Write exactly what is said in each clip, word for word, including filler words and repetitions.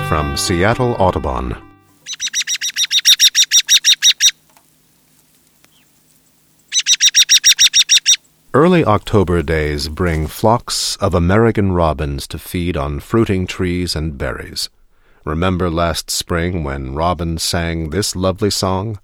from Seattle Audubon. Early October days bring flocks of American robins to feed on fruiting trees and berries. Remember last spring when robins sang this lovely song?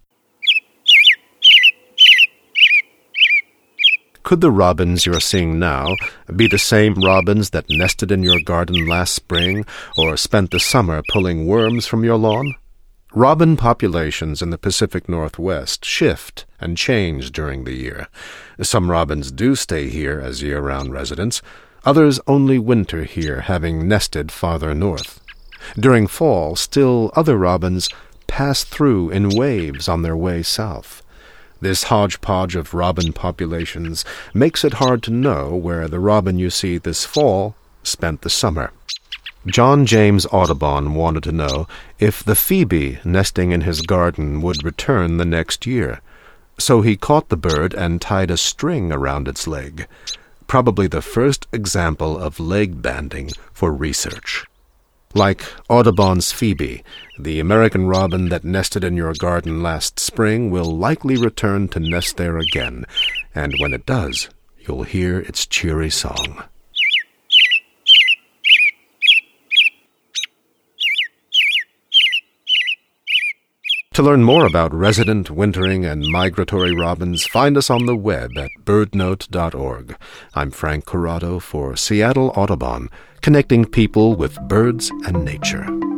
Could the robins you're seeing now be the same robins that nested in your garden last spring or spent the summer pulling worms from your lawn? Robin populations in the Pacific Northwest shift and change during the year. Some robins do stay here as year-round residents. Others only winter here, having nested farther north. During fall, still other robins pass through in waves on their way south. This hodgepodge of robin populations makes it hard to know where the robin you see this fall spent the summer. John James Audubon wanted to know if the phoebe nesting in his garden would return the next year. So he caught the bird and tied a string around its leg, probably the first example of leg banding for research. Like Audubon's phoebe, the American robin that nested in your garden last spring will likely return to nest there again, and when it does, you'll hear its cheery song. To learn more about resident, wintering, and migratory robins, find us on the web at bird note dot org. I'm Frank Corrado for Seattle Audubon, connecting people with birds and nature.